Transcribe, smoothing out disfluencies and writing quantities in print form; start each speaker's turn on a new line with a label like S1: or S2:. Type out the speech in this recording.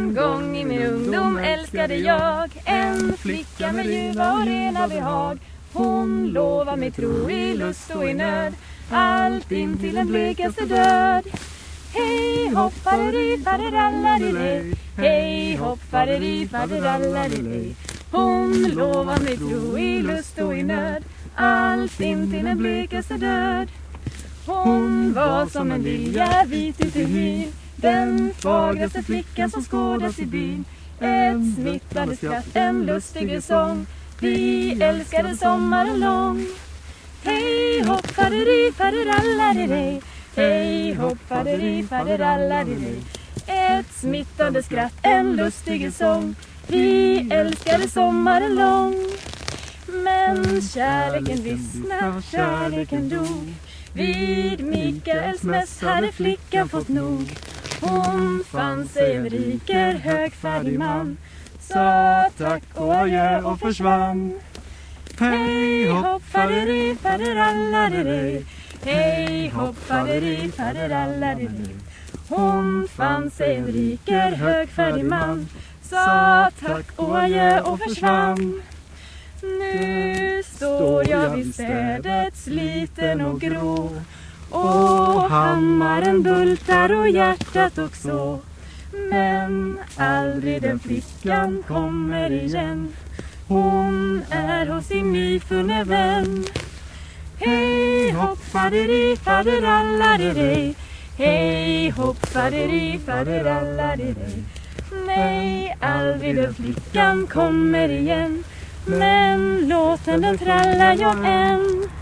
S1: En gång i min ungdom älskade jag en flicka med ljuva och rena behag. Hon lovar mig tro i lust och i nöd, allt in till den blekaste död. Hej hopp faderi faderalladidej, hej hopp faderi faderalladidej. Hon lovar mig tro i lust och i nöd, allt in till den blekaste död. Hon var som en lilja vit ut i hyn, den fagraste flickan som skådas i byn. Ett smittande skratt, en lustig sång, vi älskade sommaren lång. Hej hopp faderi faderalladidej, hej hopp faderi faderalladidej. Ett smittande skratt, en lustig sång, vi älskade sommaren lång. Men kärleken vissna, kärleken dog. Vid Mikaels mäss hade flickan fått nog. Hon fann sig en riker högfärdig man, sa tack och adjö och försvann. Hej hopp faderi faderalladidej, hej hopp faderi faderalladidej. Hon fann sig en riker högfärdig man, sa tack och adjö och försvann. Nu står jag vid städet sliten och grå, och hammaren bultar och hjärtat också. Men aldrig den flickan kommer igen, hon är hos sin nyfunne vän. Hej hopp faderi faderalladidej, hej hopp faderi faderalladidej. Nej, aldrig den flickan kommer igen, men låten den trallar jag än.